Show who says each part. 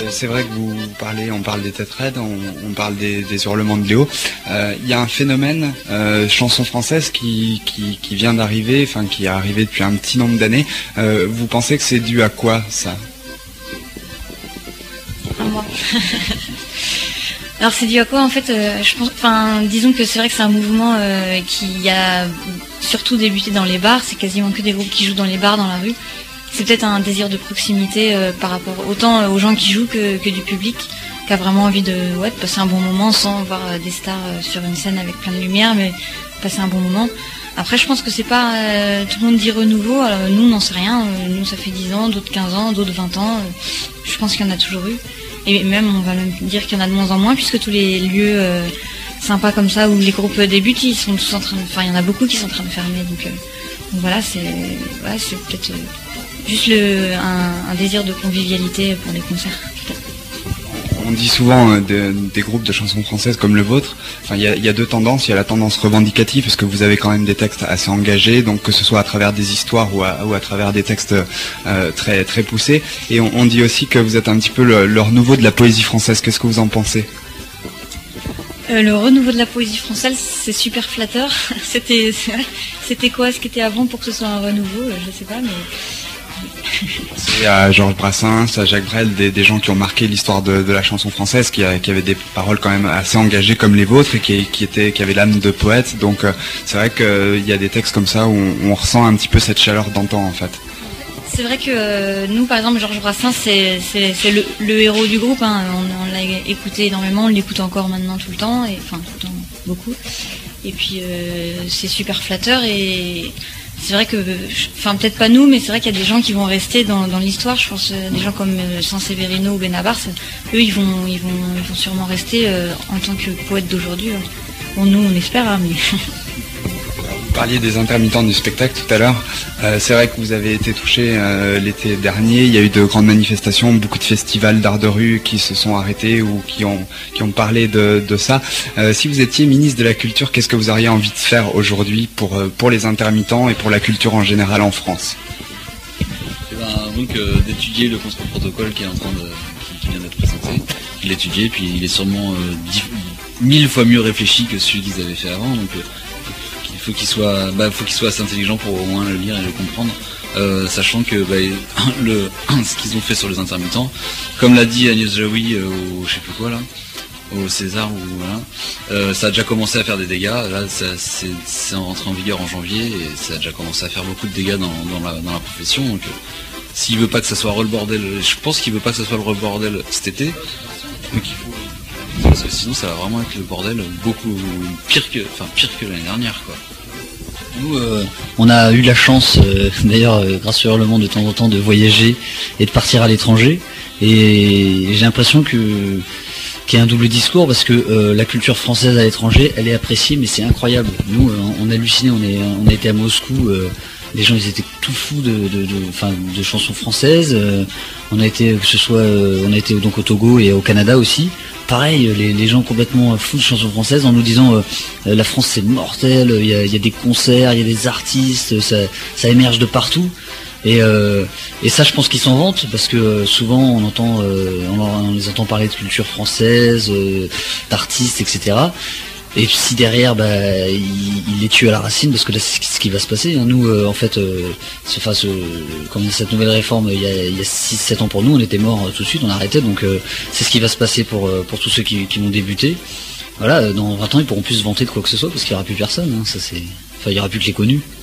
Speaker 1: c'est vrai que on parle des Têtes Raides, on parle des hurlements de Léo. Il y a un phénomène chanson française qui vient d'arriver, enfin qui est arrivé depuis un petit nombre d'années. Vous pensez que c'est dû à quoi ça?
Speaker 2: À moi. Alors c'est dû à quoi en fait je pense, enfin disons que c'est vrai que c'est un mouvement qui a surtout débuté dans les bars. C'est quasiment que des groupes qui jouent dans les bars, dans la rue. C'est peut-être un désir de proximité par rapport autant aux gens qui jouent que du public, qui a vraiment envie de passer un bon moment sans voir des stars sur une scène avec plein de lumière, mais passer un bon moment. Après je pense que c'est pas tout le monde dit renouveau. Alors, nous on n'en sait rien. Nous ça fait 10 ans, d'autres 15 ans, d'autres 20 ans. Je pense qu'il y en a toujours eu. Et même, on va même dire qu'il y en a de moins en moins, puisque tous les lieux sympas comme ça, où les groupes débutent, ils sont tous en train de... Enfin, il y en a beaucoup qui sont en train de fermer. Donc voilà, c'est peut-être juste un désir de convivialité pour les concerts.
Speaker 1: On dit souvent des groupes de chansons françaises comme le vôtre, enfin, il y a deux tendances. Il y a la tendance revendicative, parce que vous avez quand même des textes assez engagés, donc que ce soit à travers des histoires ou à travers des textes très, très poussés. Et on dit aussi que vous êtes un petit peu le renouveau de la poésie française. Qu'est-ce que vous en pensez?
Speaker 2: Le renouveau de la poésie française, c'est super flatteur. C'était quoi ce qui était avant pour que ce soit un renouveau? Je sais pas, mais...
Speaker 1: C'est à Georges Brassens, à Jacques Brel, des gens qui ont marqué l'histoire de la chanson française, qui avaient des paroles quand même assez engagées comme les vôtres et qui avaient l'âme de poète. Donc c'est vrai qu'il y a des textes comme ça où on ressent un petit peu cette chaleur d'antan en fait.
Speaker 2: C'est vrai que nous, par exemple, Georges Brassens, c'est le héros du groupe. Hein. On l'a écouté énormément, on l'écoute encore maintenant tout le temps, tout le temps, beaucoup. Et puis c'est super flatteur et c'est vrai que, enfin peut-être pas nous, mais c'est vrai qu'il y a des gens qui vont rester dans l'histoire. Je pense des gens comme Saint-Séverino ou Benabar, eux ils vont sûrement rester en tant que poètes d'aujourd'hui. Bon, nous on espère, hein, mais...
Speaker 1: Vous parliez des intermittents du spectacle tout à l'heure. C'est vrai que vous avez été touché l'été dernier. Il y a eu de grandes manifestations, beaucoup de festivals d'art de rue qui se sont arrêtés ou qui ont parlé de ça. Si vous étiez ministre de la Culture, qu'est-ce que vous auriez envie de faire aujourd'hui pour les intermittents et pour la culture en général en France?
Speaker 3: Donc d'étudier le contre-protocole qui vient d'être présenté, l'étudier, puis il est sûrement 1000 fois mieux réfléchi que celui qu'ils avaient fait avant. Donc faut qu'il soit assez intelligent pour au moins le lire et le comprendre, sachant que ce qu'ils ont fait sur les intermittents, comme l'a dit Agnès Jaoui au je sais plus quoi là, au César ou voilà, ça a déjà commencé à faire des dégâts. Là c'est rentré en vigueur en janvier et ça a déjà commencé à faire beaucoup de dégâts dans la profession. Donc s'il veut pas que ça soit le bordel, je pense qu'il veut pas que ça soit le bordel cet été, donc il faut, parce que sinon ça va vraiment être le bordel beaucoup pire que l'année dernière quoi.
Speaker 4: Nous, on a eu la chance, d'ailleurs, grâce au hurlement de temps en temps, de voyager et de partir à l'étranger. Et j'ai l'impression qu'il y a un double discours parce que la culture française à l'étranger, elle est appréciée, mais c'est incroyable. Nous, on a halluciné, on a été à Moscou. Les gens ils étaient tout fous de chansons françaises. On a été donc au Togo et au Canada aussi. Pareil, les gens complètement fous de chansons françaises en nous disant la France c'est mortel, il y a des concerts, il y a des artistes, ça émerge de partout. Et ça je pense qu'ils s'en vantent parce que souvent on les entend parler de culture française, d'artistes, etc. Et si derrière, il les tue à la racine, parce que là, c'est ce qui va se passer. Nous, en fait, comme cette nouvelle réforme, il y a 6-7 ans pour nous, on était morts tout de suite, on arrêtait. Donc, c'est ce qui va se passer pour tous ceux qui vont débuter. Voilà, dans 20 ans, ils pourront plus se vanter de quoi que ce soit, parce qu'il n'y aura plus personne. Il n'y aura plus que les connus.